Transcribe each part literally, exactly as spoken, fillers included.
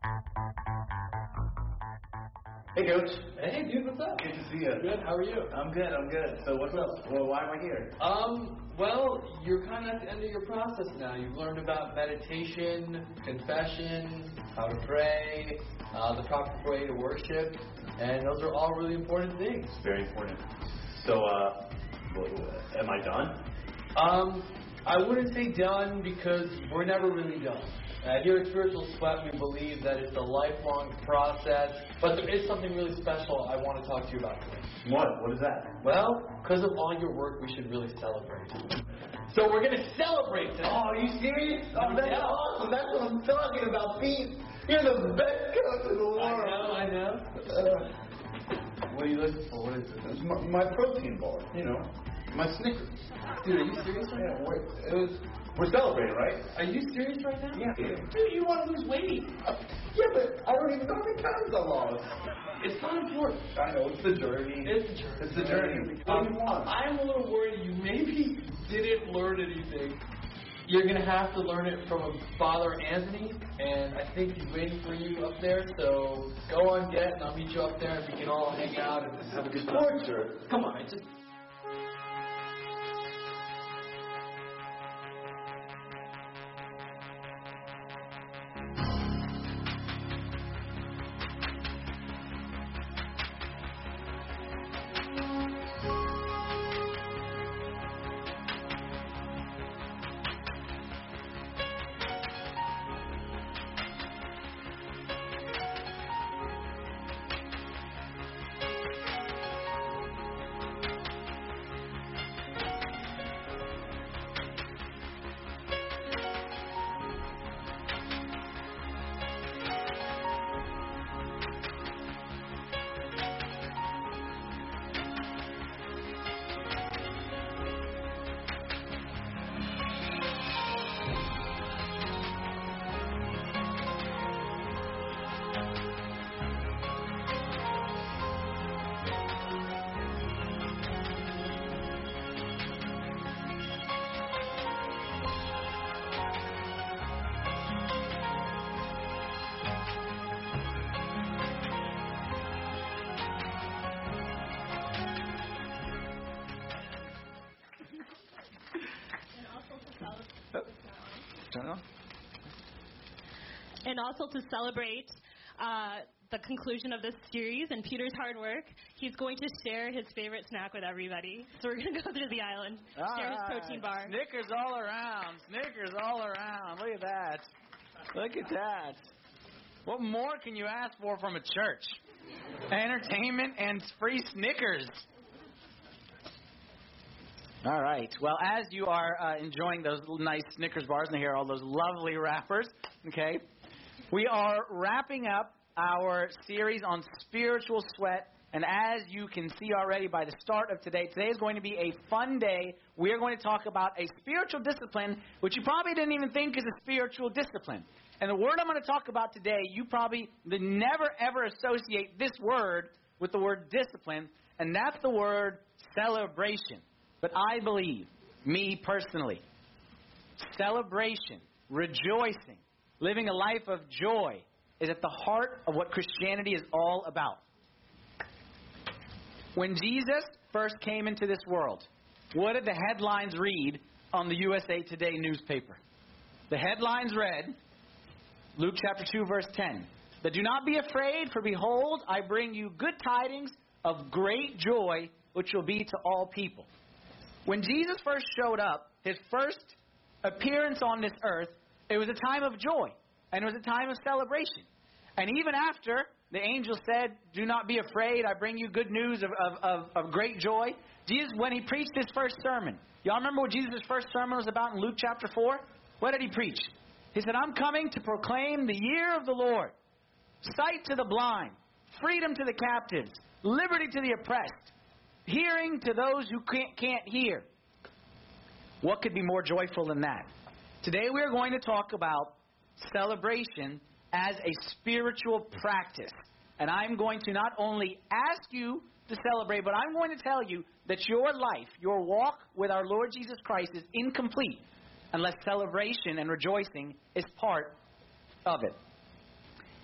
Hey, Coach. Hey, dude, what's up? Good to see you. Good, how are you? I'm good, I'm good. So what's up? Well, why am I here? Um, well, you're kind of at the end of your process now. You've learned about meditation, confession, how to pray, uh, the proper way to worship, and those are all really important things. Very important. So, uh, am I done? Um, I wouldn't say done because we're never really done. Uh, here at Spiritual Sweat, we believe that it's a lifelong process, but there is something really special I want to talk to you about today. What? What is that? Well, because of all your work, we should really celebrate. So we're going to celebrate today. Oh, are you serious? Oh, that's Yeah. awesome. That's what I'm talking about, Pete. You're the best coach in the world. I know, I know. Uh, what are you looking for? What is it? It's my, my protein bar, you know. My Snickers. Dude, are you serious right Yeah, now? wait, it was, we're celebrating, right? Are you serious right now? Yeah. Dude, you want to lose weight. Yeah, but I don't even know how many pounds I lost. It's not important. I know, it's the journey. It's the journey. It's the journey. What do you want? I'm a little worried you maybe didn't learn anything. You're going to have to learn it from Father Anthony, and I think he's waiting for you up there, so go on, get, and I'll meet you up there, and we can all hang out and have a good time. Torture. Come on, just... Turn on. And also to celebrate uh, the conclusion of this series and Peter's hard work, he's going to share his favorite snack with everybody. So we're going to go through the island, All share his right. protein bar. Snickers all around. Snickers all around. Look at that. Look at that. What more can you ask for from a church? Entertainment and free Snickers. All right. Well, as you are uh, enjoying those little nice Snickers bars, and here all those lovely wrappers, okay, we are wrapping up our series on spiritual sweat. And as you can see already by the start of today, today is going to be a fun day. We're going to talk about a spiritual discipline, which you probably didn't even think is a spiritual discipline. And the word I'm going to talk about today, you probably never, ever associate this word with the word discipline, and that's the word celebration. But I believe, me personally, celebration, rejoicing, living a life of joy is at the heart of what Christianity is all about. When Jesus first came into this world, what did the headlines read on the U S A Today newspaper? The headlines read, Luke chapter two, verse ten, that do not be afraid, for behold, I bring you good tidings of great joy, which will be to all people. When Jesus first showed up, his first appearance on this earth, it was a time of joy, and it was a time of celebration. And even after the angel said, do not be afraid, I bring you good news of, of, of, of great joy, Jesus, when he preached his first sermon, y'all remember what Jesus' first sermon was about in Luke chapter four? What did he preach? He said, I'm coming to proclaim the year of the Lord, sight to the blind, freedom to the captives, liberty to the oppressed, hearing to those who can't, can't hear. What could be more joyful than that? Today we are going to talk about celebration as a spiritual practice. And I'm going to not only ask you to celebrate, but I'm going to tell you that your life, your walk with our Lord Jesus Christ is incomplete unless celebration and rejoicing is part of it.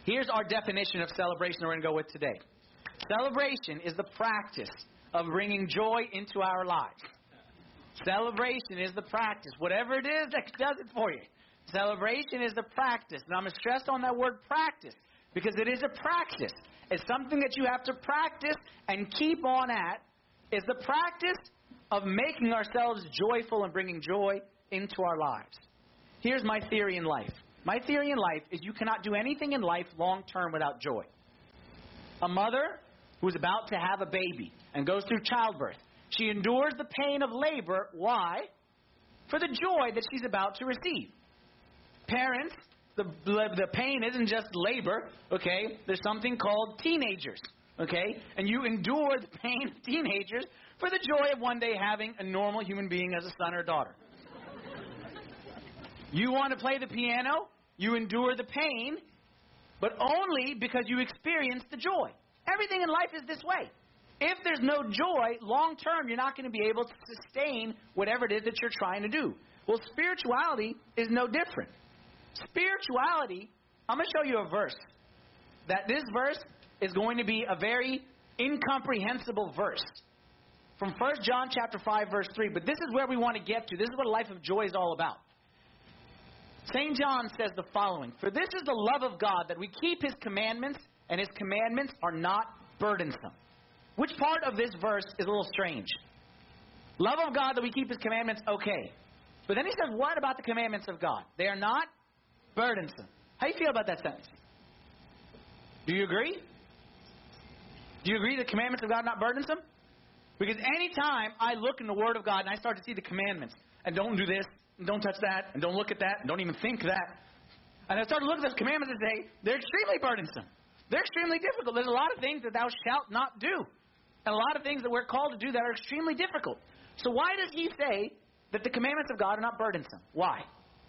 Here's our definition of celebration we're going to go with today. Celebration is the practice of bringing joy into our lives. Celebration is the practice. Whatever it is that does it for you. Celebration is the practice. And I'm going to stress on that word practice because it is a practice. It's something that you have to practice and keep on at. It's the practice of making ourselves joyful and bringing joy into our lives. Here's my theory in life. My theory in life is you cannot do anything in life long term without joy. A mother who's about to have a baby and goes through childbirth, she endures the pain of labor. Why? For the joy that she's about to receive. Parents, the, the pain isn't just labor, okay? There's something called teenagers, okay? And you endure the pain of teenagers for the joy of one day having a normal human being as a son or daughter. You want to play the piano, you endure the pain, but only because you experience the joy. Everything in life is this way. If there's no joy, long term, you're not going to be able to sustain whatever it is that you're trying to do. Well, spirituality is no different. Spirituality, I'm going to show you a verse. That this verse is going to be a very incomprehensible verse. From First John chapter five, verse three. But this is where we want to get to. This is what a life of joy is all about. Saint John says the following. For this is the love of God, that we keep His commandments, and His commandments are not burdensome. Which part of this verse is a little strange? Love of God, that we keep His commandments, okay. But then he says, what about the commandments of God? They are not burdensome. How do you feel about that sentence? Do you agree? Do you agree the commandments of God are not burdensome? Because any time I look in the Word of God and I start to see the commandments, and don't do this, and don't touch that, and don't look at that, and don't even think that, and I start to look at those commandments and say, they're extremely burdensome. They're extremely difficult. There's a lot of things that thou shalt not do. And a lot of things that we're called to do that are extremely difficult. So why does he say that the commandments of God are not burdensome? Why?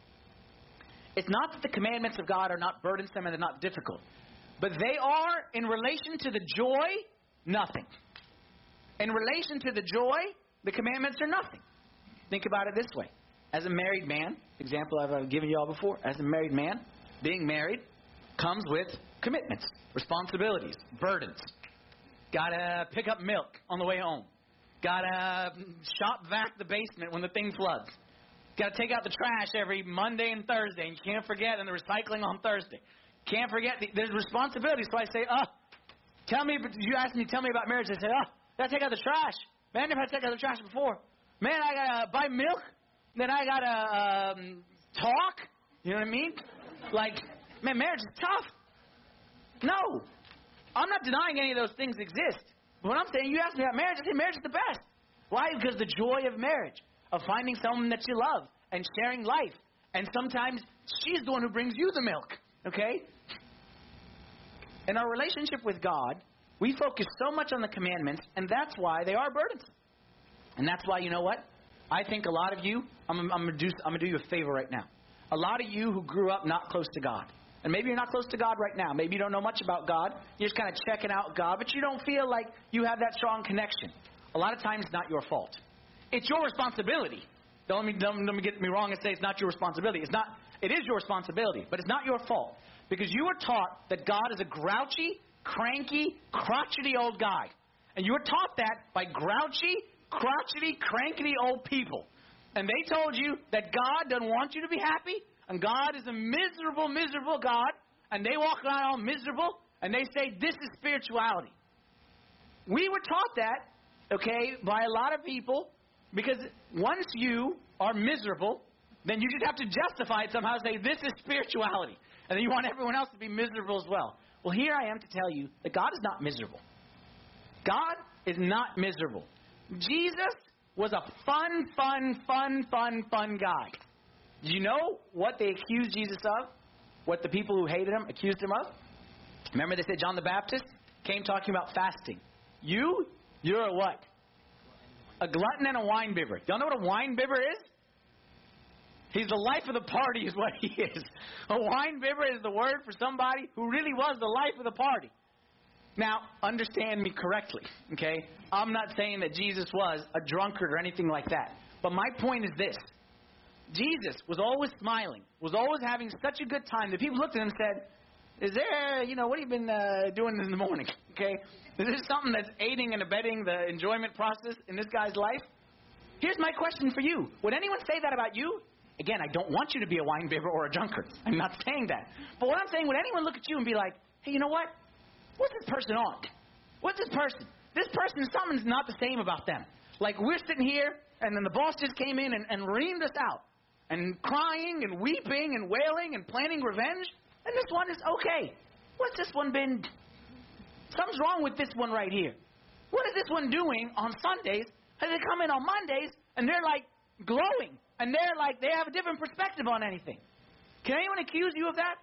It's not that the commandments of God are not burdensome and they're not difficult. But they are, in relation to the joy, nothing. In relation to the joy, the commandments are nothing. Think about it this way. As a married man, example I've given you all before, as a married man, being married comes with commitments, responsibilities, burdens. Got to pick up milk on the way home. Got to shop vac the basement when the thing floods. Got to take out the trash every Monday and Thursday. And you can't forget, and the recycling on Thursday. Can't forget, the, there's responsibilities. So I say, oh, tell me, you asked me, tell me about marriage. I say, oh, got to take out the trash. Man, I never had to take out the trash before. Man, I got to buy milk. Then I got to um, talk. You know what I mean? Like, man, marriage is tough. No. I'm not denying any of those things exist. But when I'm saying, you ask me about marriage, I say marriage is the best. Why? Because the joy of marriage, of finding someone that you love and sharing life. And sometimes she's the one who brings you the milk. Okay? In our relationship with God, we focus so much on the commandments, and that's why they are burdensome. And that's why, you know what? I think a lot of you, I'm, I'm going to do, I'm going to do you a favor right now. A lot of you who grew up not close to God, and maybe you're not close to God right now. Maybe you don't know much about God. You're just kind of checking out God, but you don't feel like you have that strong connection. A lot of times it's not your fault. It's your responsibility. Don't let me, don't, don't get me wrong and say it's not your responsibility. It's not. It is your responsibility, but it's not your fault. Because you were taught that God is a grouchy, cranky, crotchety old guy. And you were taught that by grouchy, crotchety, crankety old people. And they told you that God doesn't want you to be happy. And God is a miserable, miserable God. And they walk around all miserable. And they say, this is spirituality. We were taught that, okay, by a lot of people. Because once you are miserable, then you just have to justify it somehow and say, this is spirituality. And then you want everyone else to be miserable as well. Well, here I am to tell you that God is not miserable. God is not miserable. Jesus was a fun, fun, fun, fun, fun guy. Do you know what they accused Jesus of? What the people who hated him accused him of? Remember they said John the Baptist came talking about fasting. You? You're a what? A glutton and a wine bibber. Y'all know what a wine bibber is? He's the life of the party is what he is. A wine bibber is the word for somebody who really was the life of the party. Now, understand me correctly, okay? I'm not saying that Jesus was a drunkard or anything like that. But my point is this. Jesus was always smiling, was always having such a good time that people looked at him and said, Is there, you know, what have you been uh, doing in the morning? Okay? Is there something that's aiding and abetting the enjoyment process in this guy's life? Here's my question for you. Would anyone say that about you? Again, I don't want you to be a wine bibber or a drunkard. I'm not saying that. But what I'm saying, would anyone look at you and be like, hey, you know what? What's this person on? What's this person? This person, something's not the same about them. Like, we're sitting here, and then the boss just came in and, and reamed us out. And crying and weeping and wailing and planning revenge. And this one is okay. What's this one been? Something's wrong with this one right here. What is this one doing on Sundays? Has they come in on Mondays, and they're like glowing. And they're like, they have a different perspective on anything. Can anyone accuse you of that?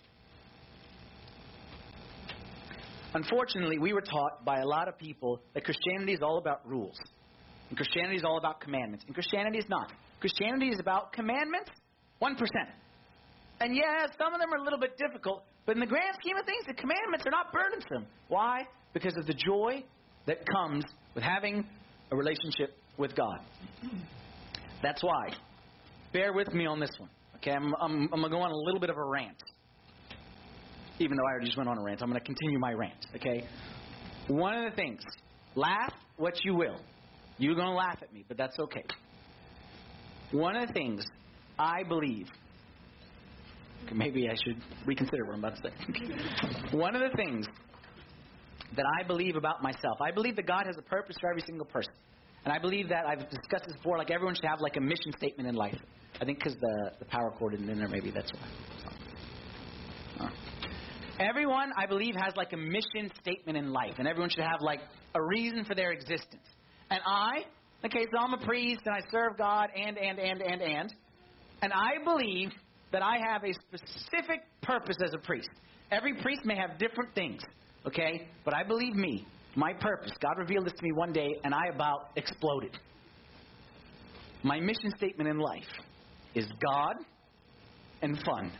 Unfortunately, we were taught by a lot of people that Christianity is all about rules. And Christianity is all about commandments. And Christianity is not. Christianity is about commandments, one percent. And yeah, some of them are a little bit difficult, but in the grand scheme of things, the commandments are not burdensome. Why? Because of the joy that comes with having a relationship with God. That's why. Bear with me on this one. Okay, I'm, I'm, I'm going to go on a little bit of a rant. Even though I already just went on a rant, I'm going to continue my rant. Okay? One of the things, laugh what you will. You're going to laugh at me, but that's okay. One of the things I believe, maybe I should reconsider what I'm about to say. One of the things that I believe about myself, I believe that God has a purpose for every single person. And I believe that, I've discussed this before, like everyone should have like a mission statement in life. I think because the, the power cord isn't in there, maybe that's why. So, uh. Everyone, I believe, has like a mission statement in life. And everyone should have like a reason for their existence. And I, okay, so I'm a priest and I serve God and, and, and, and, and. And I believe that I have a specific purpose as a priest. Every priest may have different things, okay? But I believe me, my purpose, God revealed this to me one day and I about exploded. My mission statement in life is God and fun.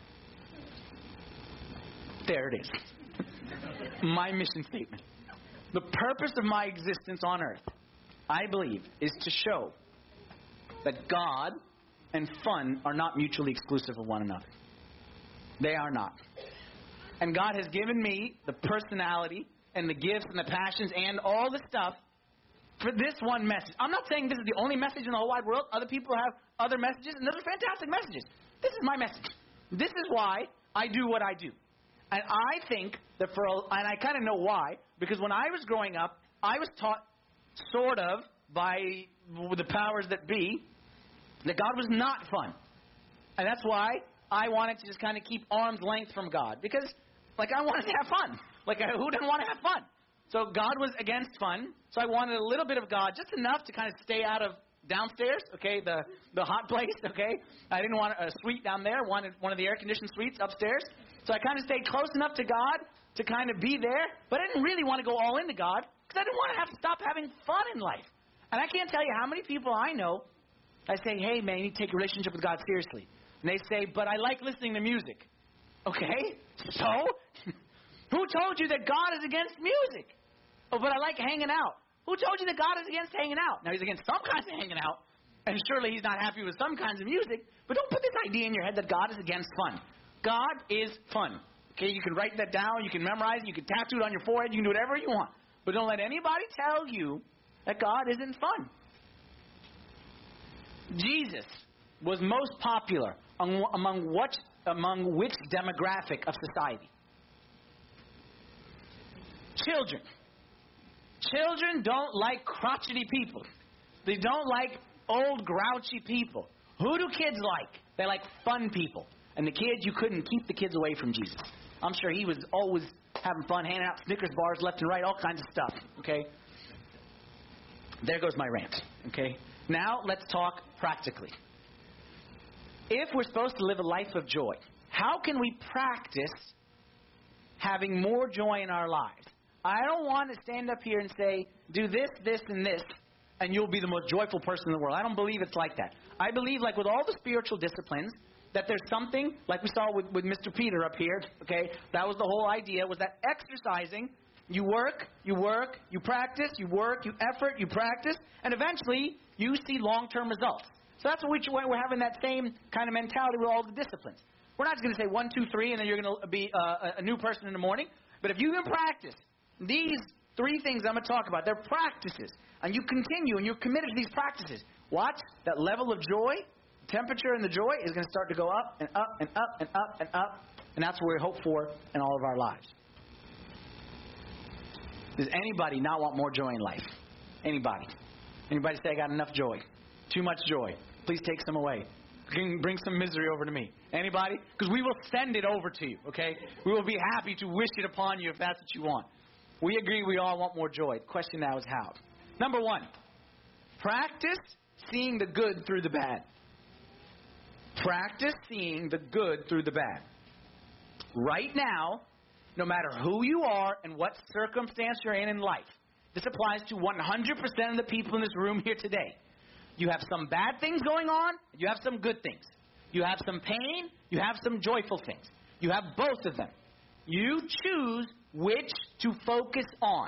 There it is. My mission statement. The purpose of my existence on earth, I believe, is to show that God and fun are not mutually exclusive of one another. They are not. And God has given me the personality and the gifts and the passions and all the stuff for this one message. I'm not saying this is the only message in the whole wide world. Other people have other messages, and those are fantastic messages. This is my message. This is why I do what I do. And I think that for, a, and I kind of know why, because when I was growing up, I was taught sort of by the powers that be that God was not fun. And that's why I wanted to just kind of keep arm's length from God. Because, like, I wanted to have fun. Like, who doesn't want to have fun? So God was against fun. So I wanted a little bit of God, just enough to kind of stay out of downstairs, okay, the, the hot place, okay. I didn't want a suite down there. Wanted one of the air-conditioned suites upstairs. So I kind of stayed close enough to God to kind of be there. But I didn't really want to go all into God because I didn't want to have to stop having fun in life. And I can't tell you how many people I know, I say, hey, man, you need to take your relationship with God seriously. And they say, but I like listening to music. Okay, so who told you that God is against music? Oh, but I like hanging out. Who told you that God is against hanging out? Now, he's against some kinds of hanging out, and surely he's not happy with some kinds of music. But don't put this idea in your head that God is against fun. God is fun. Okay, you can write that down, you can memorize it, you can tattoo it on your forehead, you can do whatever you want. But don't let anybody tell you that God isn't fun. Jesus was most popular among what, among which demographic of society? Children. Children don't like crotchety people. They don't like old, grouchy people. Who do kids like? They like fun people. And the kids, you couldn't keep the kids away from Jesus. I'm sure he was always having fun, handing out Snickers bars left and right, all kinds of stuff. Okay? There goes my rant. Okay? Now, let's talk practically. If we're supposed to live a life of joy, how can we practice having more joy in our lives? I don't want to stand up here and say, do this, this, and this, and you'll be the most joyful person in the world. I don't believe it's like that. I believe, like with all the spiritual disciplines, that there's something, like we saw with, with Mister Peter up here, okay, that was the whole idea, was that exercising, you work, you work, you practice, you work, you effort, you practice, and eventually you see long-term results. So that's what we, we're having that same kind of mentality with all the disciplines. We're not just going to say one, two, three, and then you're going to be uh, a new person in the morning. But if you can practice these three things I'm going to talk about, they're practices, and you continue and you're committed to these practices, watch that level of joy, temperature in the joy is going to start to go up and up and up and up and up, and that's what we hope for in all of our lives. Does anybody not want more joy in life? Anybody? Anybody say, I got enough joy? Too much joy. Please take some away. Bring some misery over to me. Anybody? Because we will send it over to you, okay? We will be happy to wish it upon you if that's what you want. We agree we all want more joy. The question now is how. Number one, practice seeing the good through the bad. Practice seeing the good through the bad. Right now, no matter who you are and what circumstance you're in in life, this applies to one hundred percent of the people in this room here today. You have some bad things going on, you have some good things. You have some pain, you have some joyful things. You have both of them. You choose which to focus on.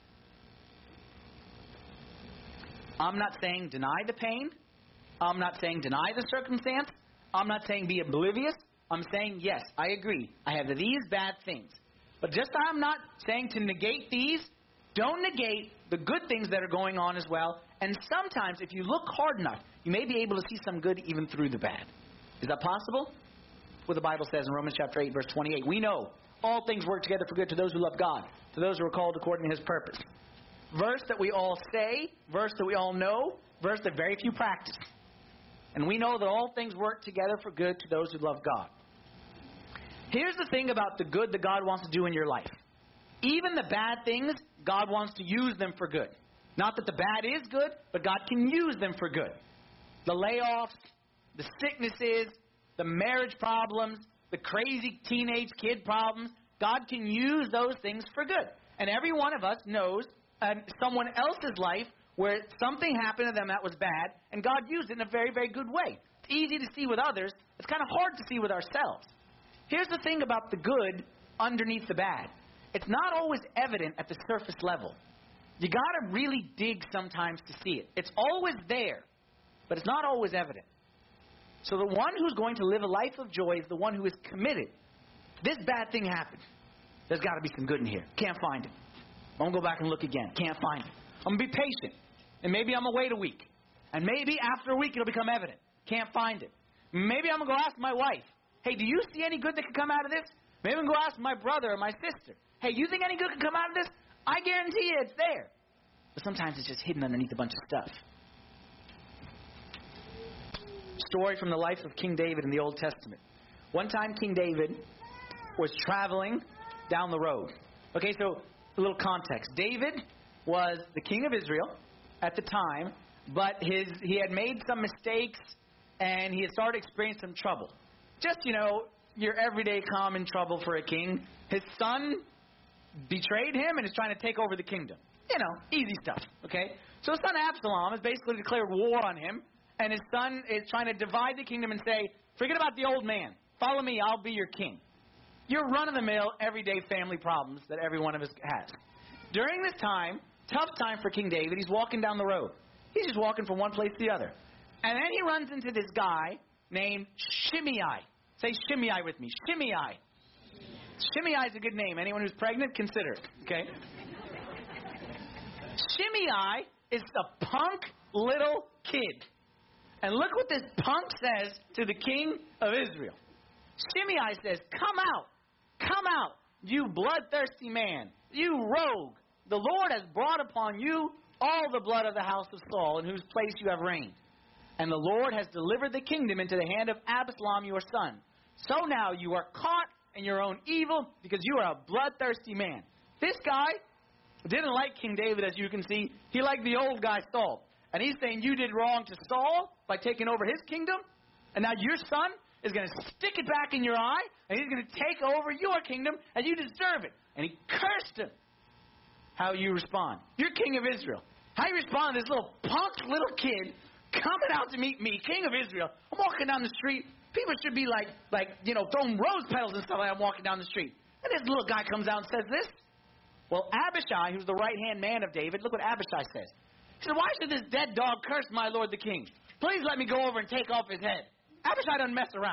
I'm not saying deny the pain. I'm not saying deny the circumstance. I'm not saying be oblivious. I'm saying, yes, I agree. I have these bad things. But just I'm not saying to negate these, don't negate the good things that are going on as well. And sometimes, if you look hard enough, you may be able to see some good even through the bad. Is that possible? What the Bible says in Romans chapter eight, verse twenty-eight. We know all things work together for good to those who love God, to those who are called according to His purpose. Verse that we all say, verse that we all know, verse that very few practice. And we know that all things work together for good to those who love God. Here's the thing about the good that God wants to do in your life. Even the bad things, God wants to use them for good. Not that the bad is good, but God can use them for good. The layoffs, the sicknesses, the marriage problems, the crazy teenage kid problems, God can use those things for good. And every one of us knows uh, someone else's life where something happened to them that was bad, and God used it in a very, very good way. It's easy to see with others. It's kind of hard to see with ourselves. Here's the thing about the good underneath the bad. It's not always evident at the surface level. You got to really dig sometimes to see it. It's always there, but it's not always evident. So the one who's going to live a life of joy is the one who is committed. This bad thing happened. There's got to be some good in here. Can't find it. I'm going to go back and look again. Can't find it. I'm going to be patient. And maybe I'm going to wait a week. And maybe after a week it'll become evident. Can't find it. Maybe I'm going to go ask my wife, hey, do you see any good that could come out of this? Maybe I'm going to go ask my brother or my sister, hey, you think any good can come out of this? I guarantee you it's there. But sometimes it's just hidden underneath a bunch of stuff. Story from the life of King David in the Old Testament. One time King David was traveling down the road. Okay, so a little context. David was the king of Israel at the time, but his he had made some mistakes and he had started experiencing some trouble. Just, you know, your everyday common trouble for a king. His son betrayed him and is trying to take over the kingdom. You know, easy stuff, okay? So his son Absalom has basically declared war on him, and his son is trying to divide the kingdom and say, forget about the old man. Follow me, I'll be your king. Your run-of-the-mill, everyday family problems that every one of us has. During this time, tough time for King David, he's walking down the road. He's just walking from one place to the other. And then he runs into this guy named Shimei. Say Shimei with me. Shimei. Shimei is a good name. Anyone who's pregnant, consider it. Okay? Shimei is a punk little kid. And look what this punk says to the king of Israel. Shimei says, come out. Come out, you bloodthirsty man. You rogue. The Lord has brought upon you all the blood of the house of Saul, in whose place you have reigned. And the Lord has delivered the kingdom into the hand of Absalom your son. So now you are caught in your own evil, because you are a bloodthirsty man. This guy didn't like King David, as you can see. He liked the old guy, Saul. And he's saying you did wrong to Saul by taking over his kingdom, and now your son is going to stick it back in your eye, and he's going to take over your kingdom, and you deserve it. And he cursed him. How you respond? You're king of Israel. How you respond to this little punk little kid coming out to meet me, king of Israel? I'm walking down the street. People should be like, like you know, throwing rose petals and stuff like I'm walking down the street. And this little guy comes out and says this. Well, Abishai, who's the right-hand man of David, look what Abishai says. He said, why should this dead dog curse my lord the king? Please let me go over and take off his head. Abishai doesn't mess around.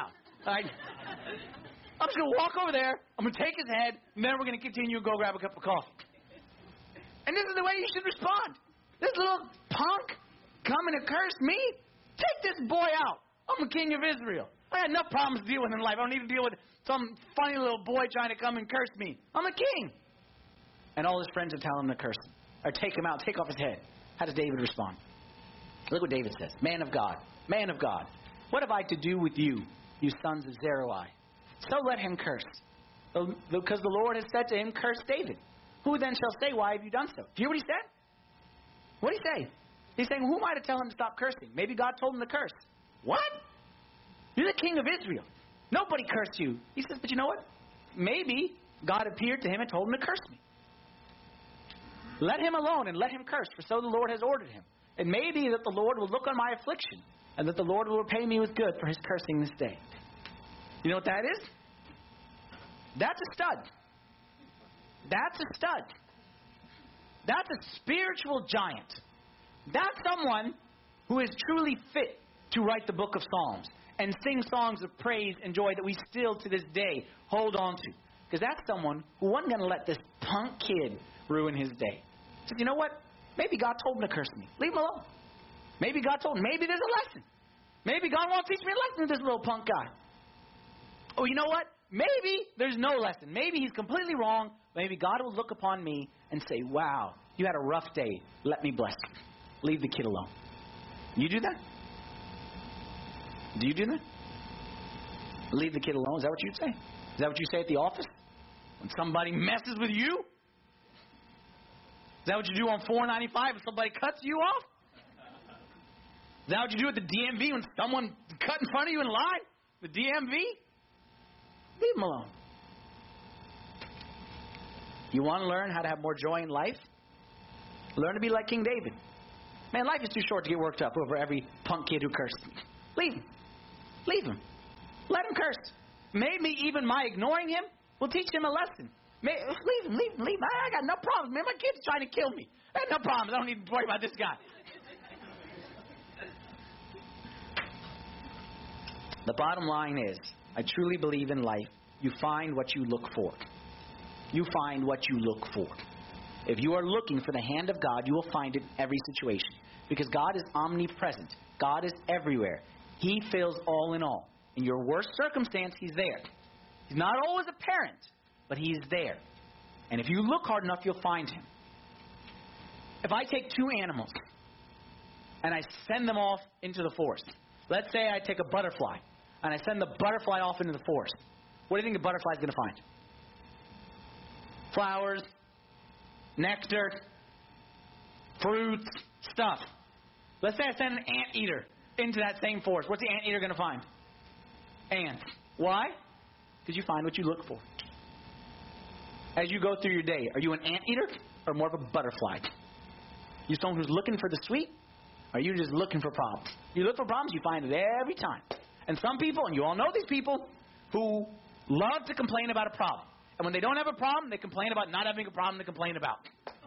Right? I'm just going to walk over there, I'm going to take his head, and then we're going to continue and go grab a cup of coffee. And this is the way you should respond. This little punk coming to curse me? Take this boy out. I'm the king of Israel. I had enough problems to deal with in life. I don't need to deal with some funny little boy trying to come and curse me. I'm a king. And all his friends are telling him to curse him. Or take him out, take off his head. How does David respond? Look what David says. Man of God, man of God, what have I to do with you, you sons of Zeruiah? So let him curse. Because the Lord has said to him, curse David. Who then shall say, why have you done so? Do you hear what he said? What did he say? He's saying, who am I to tell him to stop cursing? Maybe God told him to curse. What? You're the king of Israel. Nobody cursed you. He says, but you know what? Maybe God appeared to him and told him to curse me. Let him alone and let him curse, for so the Lord has ordered him. It may be that the Lord will look on my affliction, and that the Lord will repay me with good for his cursing this day. You know what that is? That's a stud. That's a stud. That's a spiritual giant. That's someone who is truly fit to write the book of Psalms and sing songs of praise and joy that we still to this day hold on to. Because that's someone who wasn't going to let this punk kid ruin his day. He says, you know what? Maybe God told him to curse me. Leave him alone. Maybe God told him. Maybe there's a lesson. Maybe God wants to teach me a lesson to this little punk guy. Oh, you know what? Maybe there's no lesson. Maybe he's completely wrong. Maybe God will look upon me and say, wow, you had a rough day. Let me bless you. Leave the kid alone. You do that? Do you do that? Leave the kid alone. Is that what you'd say? Is that what you say at the office? When somebody messes with you? Is that what you do on four ninety-five when somebody cuts you off? Is that what you do at the D M V when someone cut in front of you in line? The D M V? Leave them alone. You want to learn how to have more joy in life? Learn to be like King David. Man, life is too short to get worked up over every punk kid who cursed me. Leave him. Leave him. Let him curse. Maybe even my ignoring him will teach him a lesson. May, leave him, leave him, leave him. I, I got no problems, man. My kid's trying to kill me. I have no problems. I don't need to worry about this guy. The bottom line is, I truly believe in life, you find what you look for. You find what you look for. If you are looking for the hand of God, you will find it in every situation. Because God is omnipresent. God is everywhere. He fills all in all. In your worst circumstance, He's there. He's not always apparent, but He's there. And if you look hard enough, you'll find Him. If I take two animals and I send them off into the forest. Let's say I take a butterfly and I send the butterfly off into the forest. What do you think the butterfly is going to find? Flowers, nectar, fruits, stuff. Let's say I send an anteater into that same forest. What's the anteater going to find? Ants. Why? Because you find what you look for. As you go through your day, are you an anteater or more of a butterfly? You someone who's looking for the sweet? Or are you just looking for problems? You look for problems, you find it every time. And some people, and you all know these people, who love to complain about a problem. And when they don't have a problem, they complain about not having a problem to complain about.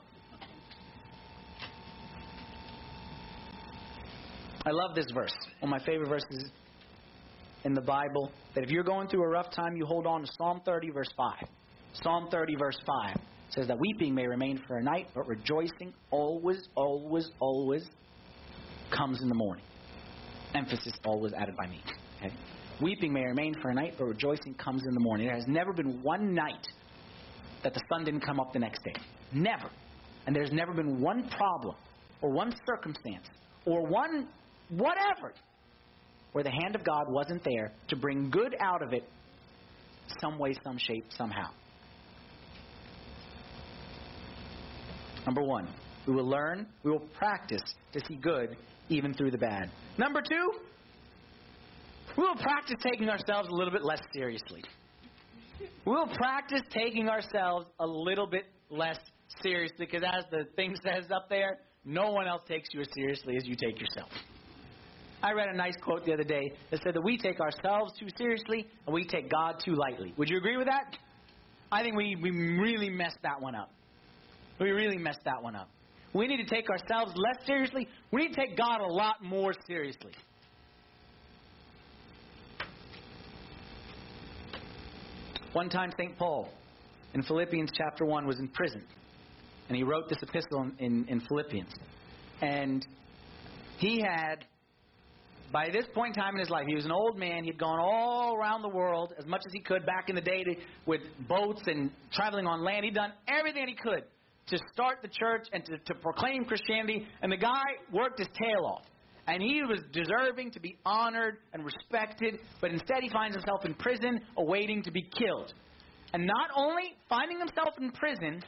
I love this verse. One of my favorite verses in the Bible. That if you're going through a rough time, you hold on to Psalm thirty, verse five. Psalm thirty, verse five says that weeping may remain for a night, but rejoicing always, always, always comes in the morning. Emphasis always added by me. Okay? Weeping may remain for a night, but rejoicing comes in the morning. There has never been one night that the sun didn't come up the next day. Never. And there's never been one problem or one circumstance or one whatever where the hand of God wasn't there to bring good out of it some way, some shape, somehow. Number one, we will learn, we will practice to see good even through the bad. Number two, we will practice taking ourselves a little bit less seriously. We'll practice taking ourselves a little bit less seriously because as the thing says up there, no one else takes you as seriously as you take yourself. I read a nice quote the other day that said that we take ourselves too seriously and we take God too lightly. Would you agree with that? I think we, we really messed that one up. We really messed that one up. We need to take ourselves less seriously. We need to take God a lot more seriously. One time Saint Paul in Philippians chapter one was in prison. And he wrote this epistle in, in, in Philippians. And he had, by this point in time in his life, he was an old man. He'd gone all around the world as much as he could back in the day to, with boats and traveling on land. He'd done everything he could to start the church and to, to proclaim Christianity. And the guy worked his tail off. And he was deserving to be honored and respected. But instead he finds himself in prison awaiting to be killed. And not only finding himself in prison,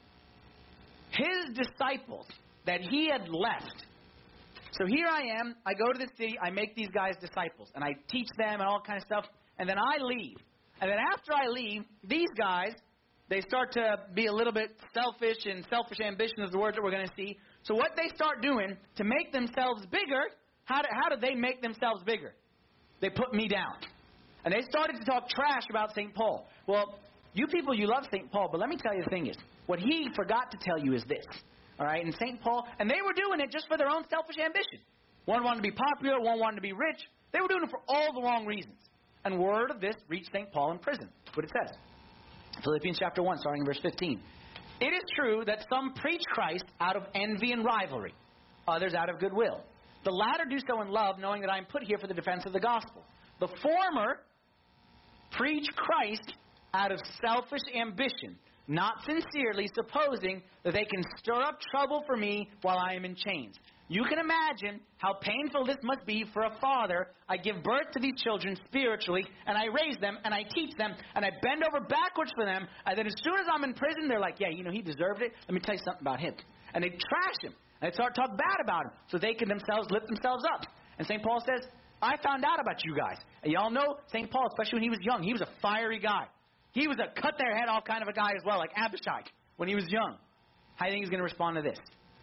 his disciples that he had left. So here I am. I go to the city. I make these guys disciples. And I teach them and all kind of stuff. And then I leave. And then after I leave, these guys, they start to be a little bit selfish, and selfish ambition is the word that we're going to see. So what they start doing to make themselves bigger, how do, how do they make themselves bigger? They put me down. And they started to talk trash about Saint Paul. Well, you people, you love Saint Paul, but let me tell you the thing is, what he forgot to tell you is this. All right, and Saint Paul, and they were doing it just for their own selfish ambition. One wanted to be popular, one wanted to be rich. They were doing it for all the wrong reasons. And word of this reached Saint Paul in prison. That's what it says. Philippians chapter one, starting in verse fifteen. It is true that some preach Christ out of envy and rivalry, others out of goodwill. The latter do so in love, knowing that I am put here for the defense of the gospel. The former preach Christ out of selfish ambition, not sincerely, supposing that they can stir up trouble for me while I am in chains. You can imagine how painful this must be for a father. I give birth to these children spiritually, and I raise them, and I teach them, and I bend over backwards for them, and then as soon as I'm in prison, they're like, yeah, you know, he deserved it. Let me tell you something about him. And they trash him, and they start talking bad about him, so they can themselves lift themselves up. And Saint Paul says, I found out about you guys. And y'all know Saint Paul, especially when he was young, he was a fiery guy. He was a cut their head off kind of a guy as well, like Abishai, when he was young. How do you think he's going to respond to this?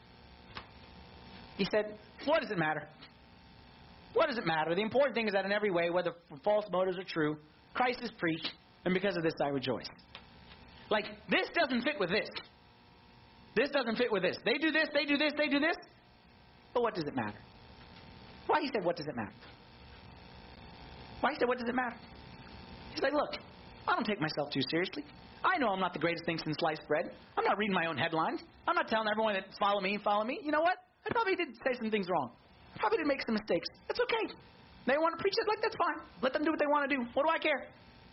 He said, what does it matter? What does it matter? The important thing is that in every way, whether false motives or true, Christ is preached, and because of this I rejoice. Like, this doesn't fit with this. This doesn't fit with this. They do this, they do this, they do this. But what does it matter? Why he said, what does it matter? Why he said, what does it matter? He's like, look, I don't take myself too seriously. I know I'm not the greatest thing since sliced bread. I'm not reading my own headlines. I'm not telling everyone that follow me, follow me. You know what? I probably did say some things wrong. I probably did make some mistakes. That's okay. They want to preach it like that's fine. Let them do what they want to do. What do I care?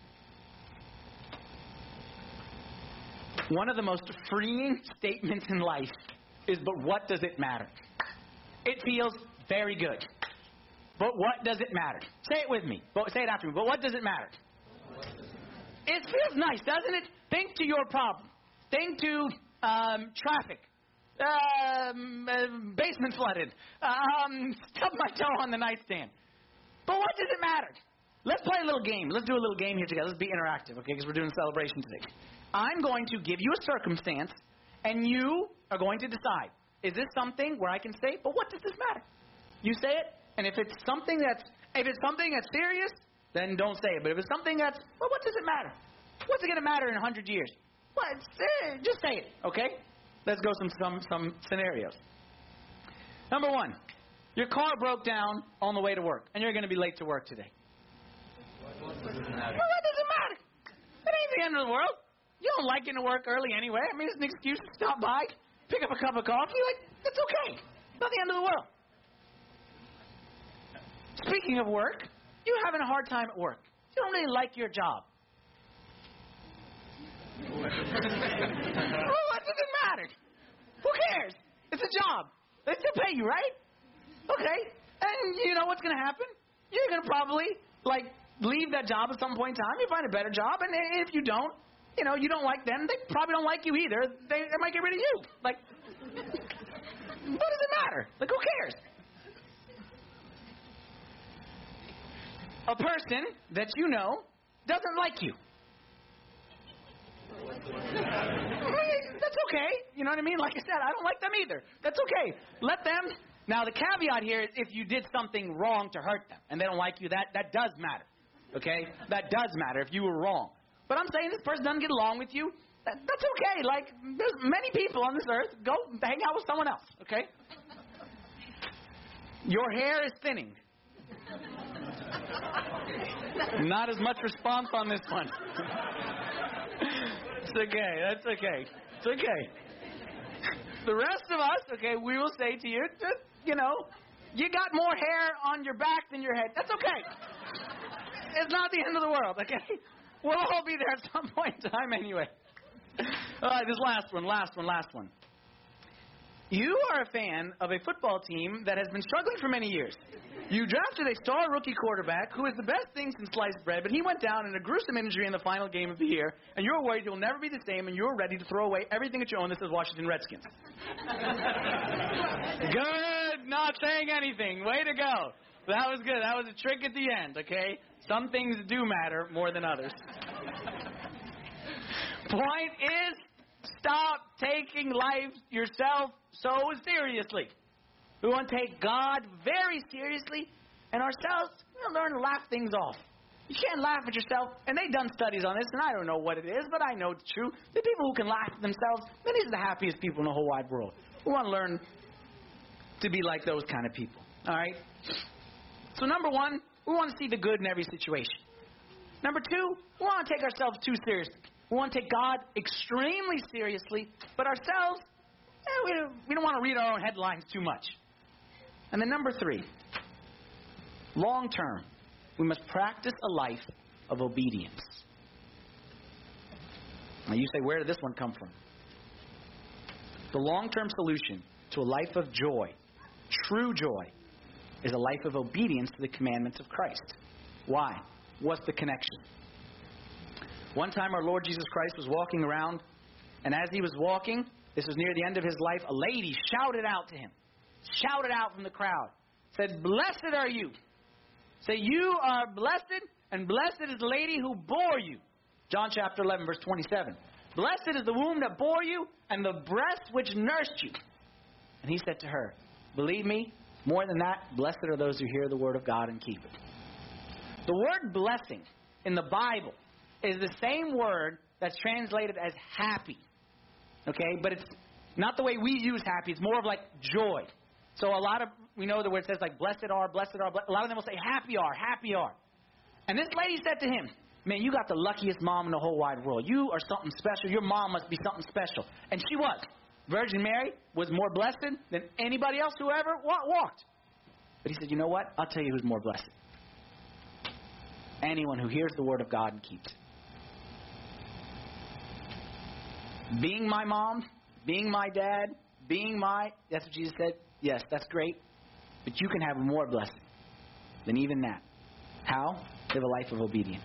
One of the most freeing statements in life is, but what does it matter? It feels very good. But what does it matter? Say it with me. Say it after me. But what does it matter? It feels nice, doesn't it? Think to your problem. Think to um, traffic. Um, uh, basement flooded. Um, stub my toe on the nightstand. But what does it matter? Let's play a little game. Let's do a little game here together. Let's be interactive, okay? Because we're doing a celebration today. I'm going to give you a circumstance, and you are going to decide, is this something where I can say, but what does this matter? You say it, and if it's something that's if it's something that's serious, then don't say it. But if it's something that's, well, what does it matter? What's it going to matter in a hundred years? Well, it's, eh, just say it, okay? Let's go some some some scenarios. Number one, your car broke down on the way to work, and you're going to be late to work today. What does it matter? Well, what does it matter? It ain't the end of the world. You don't like getting to work early anyway. I mean, it's an excuse to stop by, pick up a cup of coffee. Like, it's okay. Not the end of the world. Speaking of work, you're having a hard time at work. You don't really like your job. Well, what does it matter? Who cares? It's a job. They still pay you, right? Okay. And you know what's going to happen? You're going to probably, like, leave that job at some point in time. You find a better job. And if you don't, you know, you don't like them, they probably don't like you either. They, they might get rid of you. Like, what does it matter? Like, who cares? A person that you know doesn't like you. That's okay. You know what I mean? Like I said, I don't like them either. That's okay. Let them. Now, the caveat here is if you did something wrong to hurt them and they don't like you, that, that does matter. Okay? That does matter if you were wrong. But I'm saying this person doesn't get along with you. That, that's okay. Like, there's many people on this earth. Go hang out with someone else. Okay? Your hair is thinning. Not as much response on this one. It's okay. That's okay. It's okay. The rest of us, okay, we will say to you, just, you know, you got more hair on your back than your head. That's okay. It's not the end of the world, okay? We'll all be there at some point in time anyway. All right, this last one, last one, last one. You are a fan of a football team that has been struggling for many years. You drafted a star rookie quarterback who is the best thing since sliced bread, but he went down in a gruesome injury in the final game of the year, and you're worried you'll never be the same, and you're ready to throw away everything that you own that says Washington Redskins. Good, not saying anything. Way to go. That was good. That was a trick at the end, okay? Some things do matter more than others. Point is, stop taking life yourself so seriously. We want to take God very seriously, and ourselves, we'll learn to laugh things off. You can't laugh at yourself, and they've done studies on this, and I don't know what it is, but I know it's true. The people who can laugh at themselves, then these are the happiest people in the whole wide world. We want to learn to be like those kind of people. All right? So number one, we want to see the good in every situation. Number two, we want to take ourselves too seriously. We want to take God extremely seriously, but ourselves, eh, we, don't, we don't want to read our own headlines too much. And then number three, long term, we must practice a life of obedience. Now you say, where did this one come from? The long-term solution to a life of joy, true joy, is a life of obedience to the commandments of Christ. Why? What's the connection? One time our Lord Jesus Christ was walking around, and as he was walking, this was near the end of his life, a lady shouted out to him, shouted out from the crowd, said, "Blessed are you." Say, "You are blessed, and blessed is the lady who bore you." John chapter eleven, verse twenty-seven. "Blessed is the womb that bore you, and the breast which nursed you." And he said to her, "Believe me, more than that, blessed are those who hear the word of God and keep it." The word blessing in the Bible is the same word that's translated as happy. Okay? But it's not the way we use happy. It's more of like joy. So a lot of, we know the word says like blessed are, blessed are, blessed. A lot of them will say happy are, happy are. And this lady said to him, "Man, you got the luckiest mom in the whole wide world. You are something special. Your mom must be something special." And she was. Virgin Mary was more blessed than anybody else who ever walked. But he said, "You know what? I'll tell you who's more blessed. Anyone who hears the word of God and keeps it." Being my mom, being my dad, being my, that's what Jesus said. Yes, that's great. But you can have more blessing than even that. How? Live a life of obedience.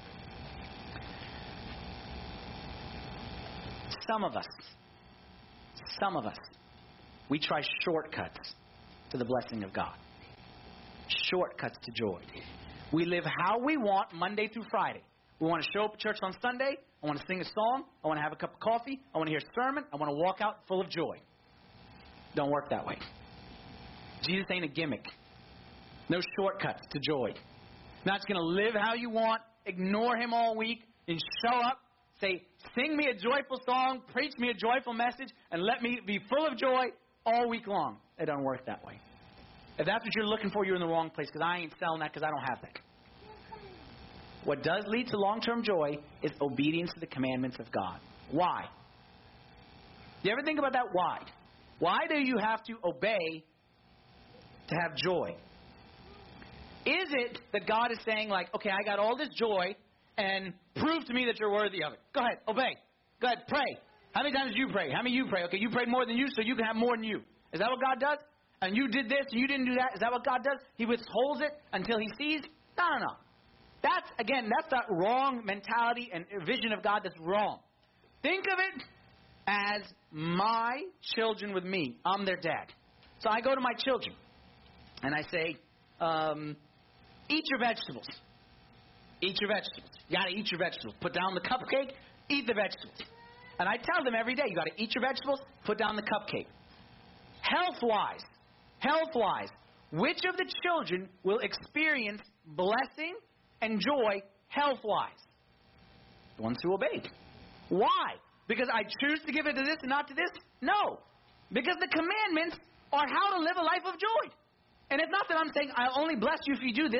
Some of us, some of us, we try shortcuts to the blessing of God. Shortcuts to joy. We live how we want Monday through Friday. We want to show up at church on Sunday. I want to sing a song. I want to have a cup of coffee. I want to hear a sermon. I want to walk out full of joy. Don't work that way. Jesus ain't a gimmick. No shortcuts to joy. Not just going to live how you want, ignore him all week, and show up, say, sing me a joyful song, preach me a joyful message, and let me be full of joy all week long. It don't work that way. If that's what you're looking for, you're in the wrong place, because I ain't selling that because I don't have that. What does lead to long-term joy is obedience to the commandments of God. Why? Do you ever think about that? Why? Why do you have to obey to have joy? Is it that God is saying, like, okay, I got all this joy, and prove to me that you're worthy of it. Go ahead, obey. Go ahead, pray. How many times did you pray? How many you pray? Okay, you prayed more than you, so you can have more than you. Is that what God does? And you did this, and you didn't do that. Is that what God does? He withholds it until he sees? No, no, no. That's, again, that's that wrong mentality and vision of God that's wrong. Think of it as my children with me. I'm their dad. So I go to my children, and I say, um, eat your vegetables. Eat your vegetables. You got to eat your vegetables. Put down the cupcake, eat the vegetables. And I tell them every day, you got to eat your vegetables, put down the cupcake. Health-wise, health-wise, which of the children will experience blessing and joy health-wise? The ones who obeyed. Why? Because I choose to give it to this and not to this? No. Because the commandments are how to live a life of joy. And it's not that I'm saying I'll only bless you if you do this.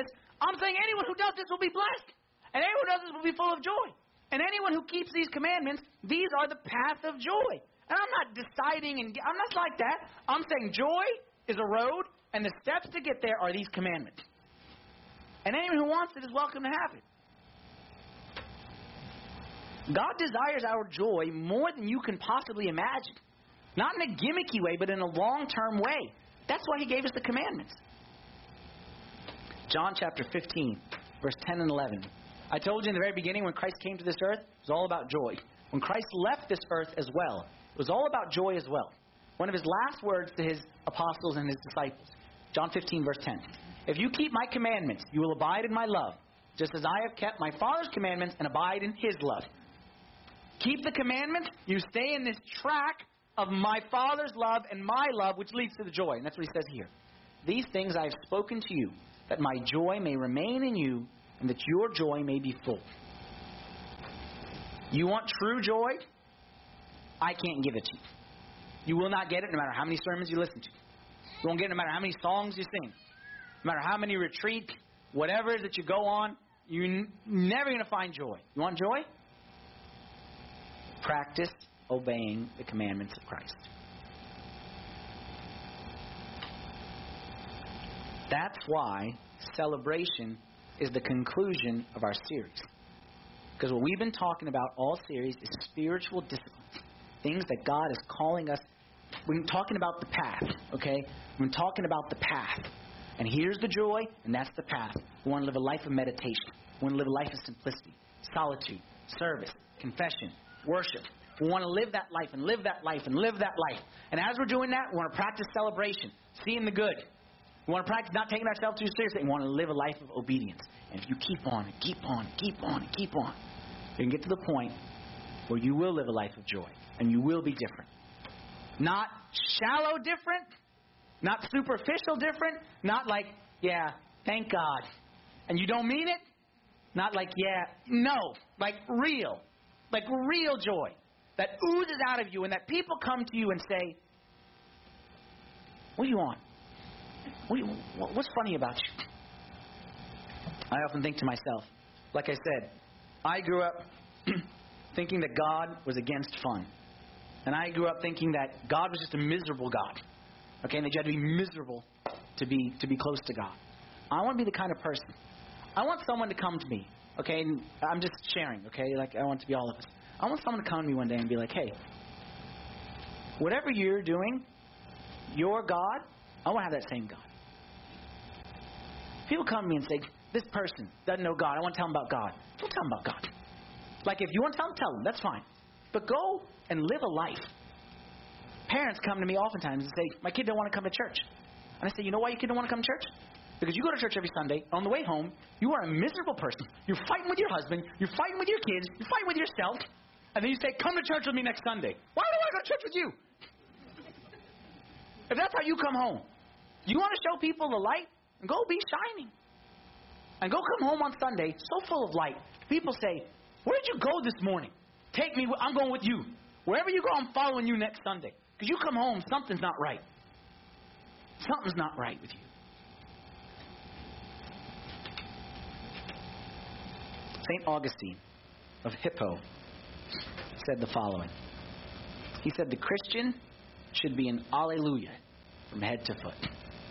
I'm saying anyone who does this will be blessed. And anyone who does this will be full of joy. And anyone who keeps these commandments, these are the path of joy. And I'm not deciding, and I'm not like that. I'm saying joy is a road, and the steps to get there are these commandments. And anyone who wants it is welcome to have it. God desires our joy more than you can possibly imagine. Not in a gimmicky way, but in a long-term way. That's why He gave us the commandments. John chapter fifteen, verse ten and eleven. I told you in the very beginning, when Christ came to this earth, it was all about joy. When Christ left this earth as well, it was all about joy as well. One of His last words to His apostles and His disciples. John fifteen, verse ten. If you keep my commandments, you will abide in my love, just as I have kept my Father's commandments and abide in His love. Keep the commandments, you stay in this track of my Father's love and my love, which leads to the joy. And that's what He says here. These things I have spoken to you, that my joy may remain in you, and that your joy may be full. You want true joy? I can't give it to you. You will not get it no matter how many sermons you listen to. You won't get it no matter how many songs you sing. No matter how many retreats, whatever it is that you go on, you're n- never going to find joy. You want joy? Practice obeying the commandments of Christ. That's why celebration is the conclusion of our series. Because what we've been talking about all series is spiritual disciplines. Things that God is calling us. We've been talking about the path, okay? We've been talking about the path. And here's the joy, and that's the path. We want to live a life of meditation. We want to live a life of simplicity, solitude, service, confession, worship. We want to live that life and live that life and live that life. And as we're doing that, we want to practice celebration, seeing the good. We want to practice not taking ourselves too seriously. We want to live a life of obedience. And if you keep on and keep on and keep on and keep on, you can get to the point where you will live a life of joy. And you will be different. Not shallow different. Not superficial different. Not like, yeah, thank God. And you don't mean it. Not like, yeah, no. Like real. Like real joy. That oozes out of you. And that people come to you and say, what do you want? What do you, what's funny about you? I often think to myself, like I said, I grew up thinking that God was against fun. And I grew up thinking that God was just a miserable God. Okay, and that you had to be miserable to be to be close to God. I want to be the kind of person. I want someone to come to me. Okay, and I'm just sharing. Okay, like I want it to be all of us. I want someone to come to me one day and be like, hey, whatever you're doing, your God, I want to have that same God. People come to me and say, this person doesn't know God. I want to tell them about God. Don't tell them about God. Like if you want to tell them, tell them. That's fine. But go and live a life. Parents come to me oftentimes and say, my kid don't want to come to church. And I say, you know why your kid don't want to come to church? Because you go to church every Sunday. On the way home, you are a miserable person. You're fighting with your husband. You're fighting with your kids. You're fighting with yourself. And then you say, come to church with me next Sunday. Why do I go to church with you? If that's how you come home. You want to show people the light? And go be shining. And go come home on Sunday so full of light. People say, where did you go this morning? Take me. I'm going with you. Wherever you go, I'm following you next Sunday. Because you come home, something's not right. Something's not right with you. Saint Augustine of Hippo said the following. He said, the Christian should be an alleluia from head to foot.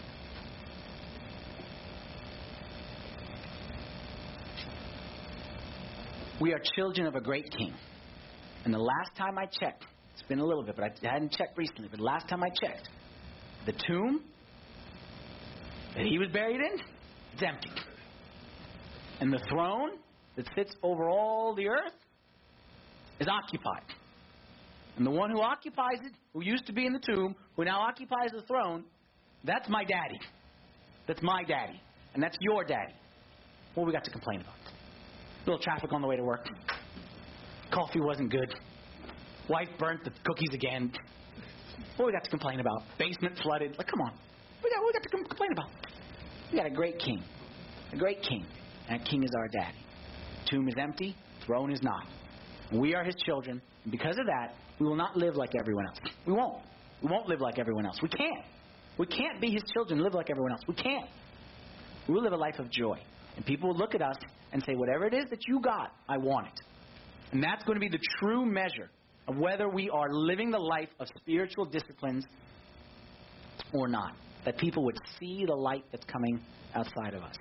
We are children of a great king. And the last time I checked, it's been a little bit, but I hadn't checked recently, but the last time I checked, the tomb that he was buried in, it's empty. And the throne that sits over all the earth is occupied. And the one who occupies it, who used to be in the tomb, who now occupies the throne, that's my daddy. That's my daddy. And that's your daddy. What we got to complain about? A little traffic on the way to work. Coffee wasn't good. Wife burnt the cookies again. What we got to complain about? Basement flooded. Like, come on. We got, we got to complain about. We got a great king. A great king. And that king is our daddy. Tomb is empty. Throne is not. We are his children. And because of that, we will not live like everyone else. We won't. We won't live like everyone else. We can't. We can't be his children and live like everyone else. We can't. We will live a life of joy. And people will look at us and say, whatever it is that you got, I want it. And that's going to be the true measure of whether we are living the life of spiritual disciplines or not. That people would see the light that's coming outside of us.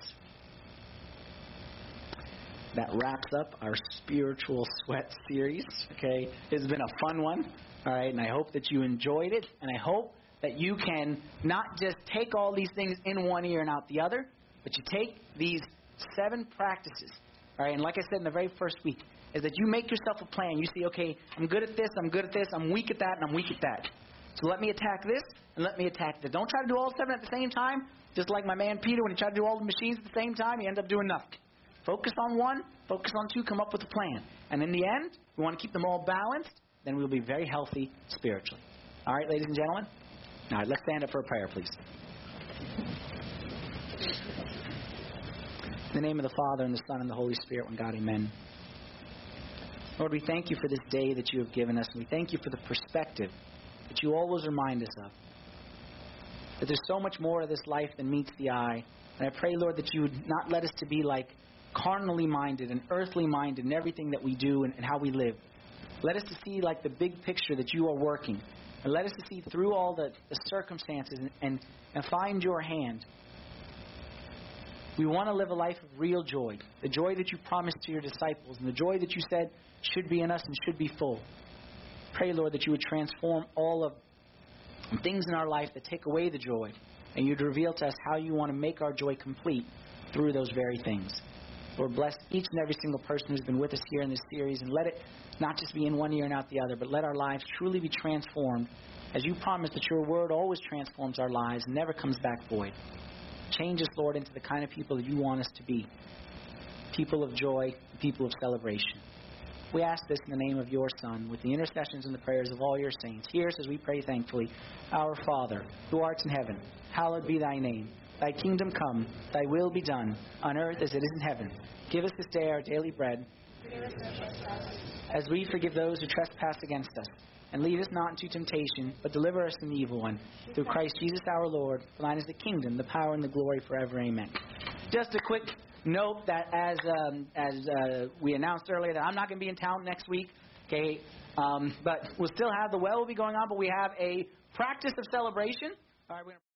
That wraps up our spiritual sweat series. Okay, it's been a fun one. All right, and I hope that you enjoyed it, and I hope that you can not just take all these things in one ear and out the other, but you take these seven practices. All right, and like I said in the very first week, is that you make yourself a plan. You see, okay, I'm good at this, I'm good at this, I'm weak at that, and I'm weak at that. So let me attack this, and let me attack this. Don't try to do all seven at the same time. Just like my man Peter, when he tried to do all the machines at the same time, he ended up doing nothing. Focus on one, focus on two, come up with a plan. And in the end, we want to keep them all balanced, then we'll be very healthy spiritually. All right, ladies and gentlemen? All right, let's stand up for a prayer, please. In the name of the Father, and the Son, and the Holy Spirit, one God, amen. Lord, we thank you for this day that you have given us, and we thank you for the perspective that you always remind us of. That there's so much more of this life than meets the eye. And I pray, Lord, that you would not let us to be like carnally minded and earthly minded in everything that we do and, and how we live. Let us to see like the big picture that you are working. And let us to see through all the, the circumstances and, and, and find your hand. We want to live a life of real joy. The joy that you promised to your disciples and the joy that you said should be in us and should be full. Pray, Lord, that you would transform all of the things in our life that take away the joy. And you'd reveal to us how you want to make our joy complete through those very things. Lord, bless each and every single person who's been with us here in this series, and let it not just be in one ear and out the other, but let our lives truly be transformed, as you promised that your word always transforms our lives and never comes back void. Change us, Lord, into the kind of people that you want us to be. People of joy, people of celebration. We ask this in the name of your Son, with the intercessions and the prayers of all your saints. Hear us as we pray thankfully. Our Father, who art in heaven, hallowed be thy name. Thy kingdom come, thy will be done, on earth as it is in heaven. Give us this day our daily bread, as we forgive those who trespass against us. And lead us not into temptation, but deliver us from the evil one. Through Christ Jesus our Lord, for thine is the kingdom, the power, and the glory forever. Amen. Just a quick note that as um, as uh, we announced earlier, that I'm not going to be in town next week. Okay, um, but we'll still have the well will be going on, but we have a practice of celebration. All right, we're gonna